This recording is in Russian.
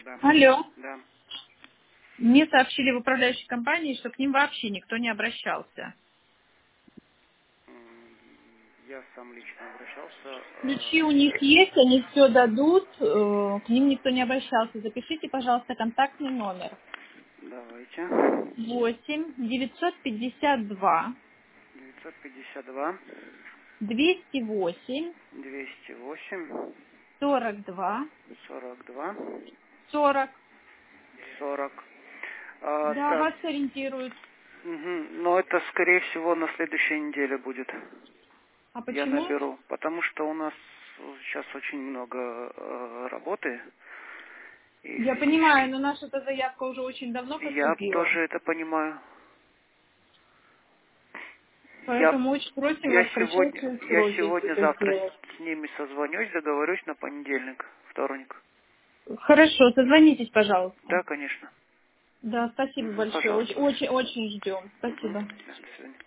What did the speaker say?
Да. Алло. Да. Мне сообщили в управляющей компании, что к ним вообще никто не обращался. Я сам лично обращался. Ключи у них есть, они все дадут, к ним никто не обращался. Запишите, пожалуйста, контактный номер. Давайте. 8 952 952 208 208 42 42 40. 40. Да, Так. вас сориентируют. Но это, скорее всего, на следующей неделе будет. А Я почему? наберу. Потому что у нас сейчас очень много работы. И Я понимаю, но наша-то заявка уже очень давно я поступила. тоже это понимаю. Я, Поэтому очень просим я вас в сегодня, кратчайшие я сроки это сегодня-завтра сделать. с ними созвонюсь, договорюсь на понедельник, вторник. Хорошо, созвонитесь, пожалуйста. Да, конечно. Да, спасибо большое. Пожалуйста. Очень, очень, очень ждем. Спасибо. Да, до свидания.